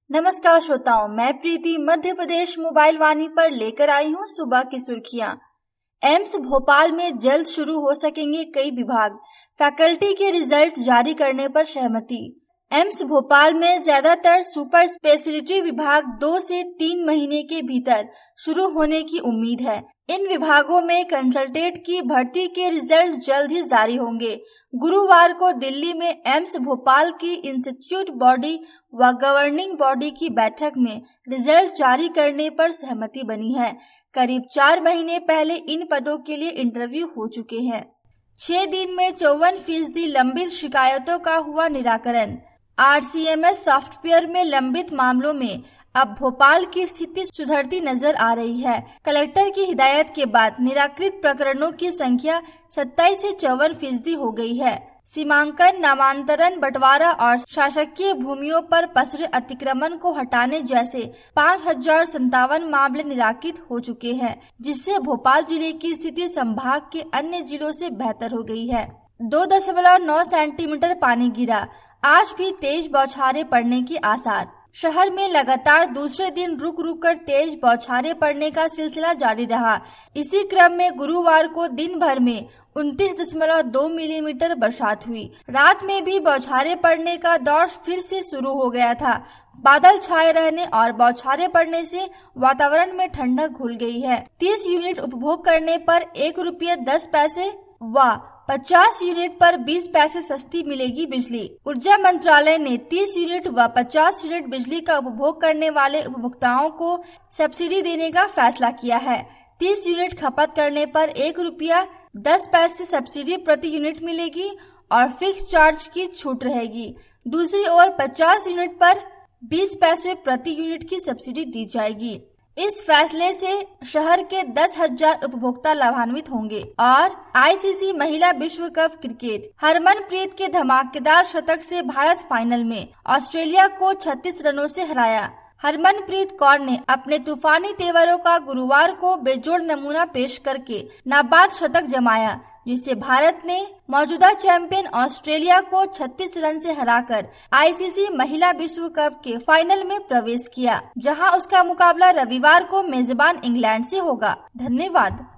नमस्कार श्रोताओं, मैं प्रीति मध्य प्रदेश मोबाइल वाणी पर लेकर आई हूँ सुबह की सुर्खियां। एम्स भोपाल में जल्द शुरू हो सकेंगे कई विभाग, फैकल्टी के रिजल्ट जारी करने पर सहमति। एम्स भोपाल में ज्यादातर सुपर स्पेशलिटी विभाग 2 से 3 महीने के भीतर शुरू होने की उम्मीद है। इन विभागों में कंसल्टेंट की भर्ती के रिजल्ट जल्द ही जारी होंगे। गुरुवार को दिल्ली में एम्स भोपाल की इंस्टीट्यूट बॉडी व गवर्निंग बॉडी की बैठक में रिजल्ट जारी करने पर सहमति बनी है। करीब 4 महीने पहले इन पदों के लिए इंटरव्यू हो चुके हैं। 6 दिन में 54% लंबित शिकायतों का हुआ निराकरण। RCMS सॉफ्टवेयर में लंबित मामलों में अब भोपाल की स्थिति सुधरती नजर आ रही है। कलेक्टर की हिदायत के बाद निराकृत प्रकरणों की संख्या 27 से 54% हो गई है। सीमांकन, नामांतरण, बंटवारा और शासकीय भूमियों पर पसरे अतिक्रमण को हटाने जैसे 5057 मामले निराकृत हो चुके हैं, जिससे भोपाल जिले की स्थिति संभाग के अन्य जिलों से बेहतर हो गई है। 2.9 सेंटीमीटर पानी गिरा, आज भी तेज बौछारें पड़ने के आसार। शहर में लगातार दूसरे दिन रुक रुक कर तेज बौछारें पड़ने का सिलसिला जारी रहा। इसी क्रम में गुरुवार को दिन भर में 29.2 मिलीमीटर बरसात हुई। रात में भी बौछारें पड़ने का दौर फिर से शुरू हो गया था। बादल छाए रहने और बौछारें पड़ने से वातावरण में ठंडक घुल गई है। 30 यूनिट उपभोग करने पर ₹1.10 व 50 यूनिट पर 20 पैसे सस्ती मिलेगी बिजली। ऊर्जा मंत्रालय ने 30 यूनिट व 50 यूनिट बिजली का उपभोग करने वाले उपभोक्ताओं को सब्सिडी देने का फैसला किया है। 30 यूनिट खपत करने पर ₹1.10 सब्सिडी प्रति यूनिट मिलेगी और फिक्स चार्ज की छूट रहेगी। दूसरी ओर 50 यूनिट पर 20 पैसे प्रति यूनिट की सब्सिडी दी जाएगी। इस फैसले से शहर के 10,000 उपभोक्ता लाभान्वित होंगे। और ICC महिला विश्व कप क्रिकेट, हरमनप्रीत के धमाकेदार शतक से भारत फाइनल में, ऑस्ट्रेलिया को 36 रनों से हराया। हरमनप्रीत कौर ने अपने तूफानी तेवरों का गुरुवार को बेजोड़ नमूना पेश करके नाबाद शतक जमाया, जिससे भारत ने मौजूदा चैंपियन ऑस्ट्रेलिया को 36 रन से हराकर ICC महिला विश्व कप के फाइनल में प्रवेश किया, जहां उसका मुकाबला रविवार को मेजबान इंग्लैंड से होगा। धन्यवाद।